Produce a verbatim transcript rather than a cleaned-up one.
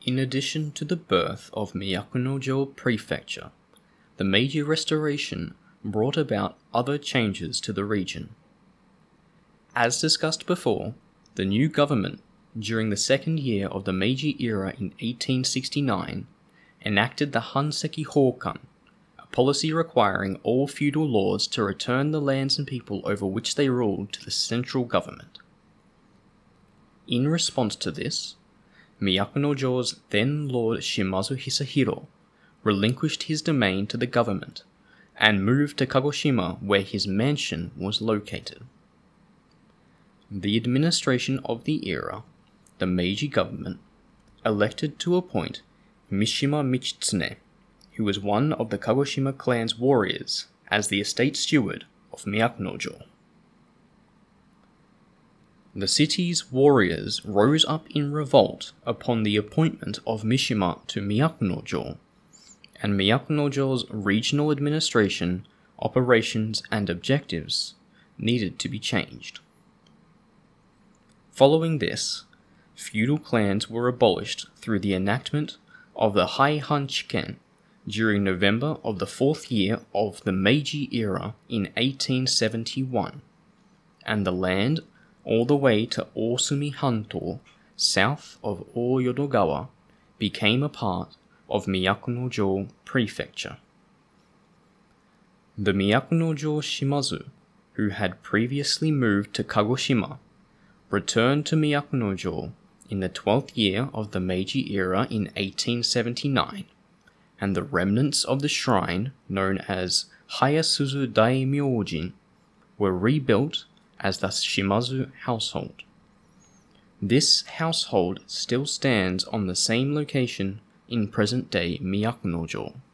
In addition to the birth of Myakunojo Prefecture, the Meiji Restoration brought about other changes to the region. As discussed before, the new government, during the second year of the Meiji era in eighteen sixty-nine, enacted the Hanseki Hokan, a policy requiring all feudal lords to return the lands and people over which they ruled to the central government. In response to this, Myakunojo's then Lord Shimazu Hisahiro relinquished his domain to the government and moved to Kagoshima, where his mansion was located. The administration of the era, the Meiji government, elected to appoint Mishima Michitsune, who was one of the Kagoshima clan's warriors, as the estate steward of Myakunojo. The city's warriors rose up in revolt upon the appointment of Mishima to Myakunojo, and Myakunojo's regional administration, operations, and objectives needed to be changed. Following this, feudal clans were abolished through the enactment of the Heihan Chiken during November of the fourth year of the Meiji era in eighteen seventy-one, and the land all the way to Osumi Hanto, south of Oyodogawa, became a part of Myakunojo Prefecture. The Myakunojo Shimazu, who had previously moved to Kagoshima, returned to Myakunojo in the twelfth year of the Meiji era in eighteen seventy-nine, and the remnants of the shrine, known as Hayasuzu Daimyojin, were rebuilt as the Shimazu household. This household still stands on the same location in present-day Myakunojo.